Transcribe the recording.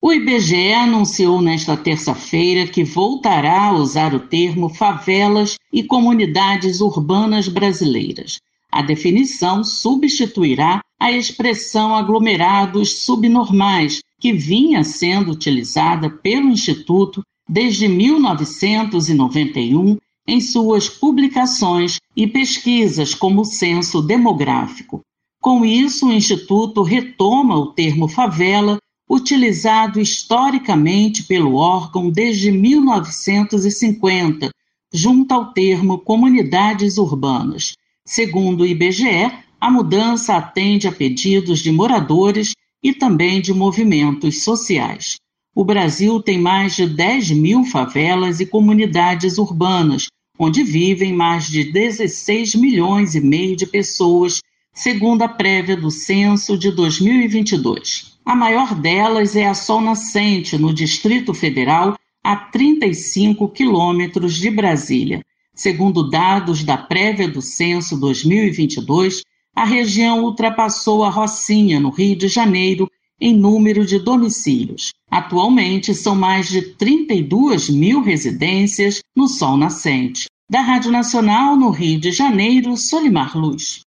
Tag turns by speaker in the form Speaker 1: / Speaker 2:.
Speaker 1: O IBGE anunciou nesta terça-feira que voltará a usar o termo favelas e comunidades urbanas brasileiras. A definição substituirá a expressão aglomerados subnormais, que vinha sendo utilizada pelo Instituto desde 1991 em suas publicações e pesquisas como o censo demográfico. Com isso, o Instituto retoma o termo favela, utilizado historicamente pelo órgão desde 1950, junto ao termo comunidades urbanas. Segundo o IBGE, a mudança atende a pedidos de moradores e também de movimentos sociais. O Brasil tem mais de 10 mil favelas e comunidades urbanas, onde vivem mais de 16 milhões e meio de pessoas, segundo a prévia do censo de 2022. A maior delas é a Sol Nascente, no Distrito Federal, a 35 quilômetros de Brasília. Segundo dados da prévia do censo 2022, a região ultrapassou a Rocinha, no Rio de Janeiro, em número de domicílios. Atualmente, são mais de 32 mil residências no Sol Nascente. Da Rádio Nacional, no Rio de Janeiro, Solimar Luz.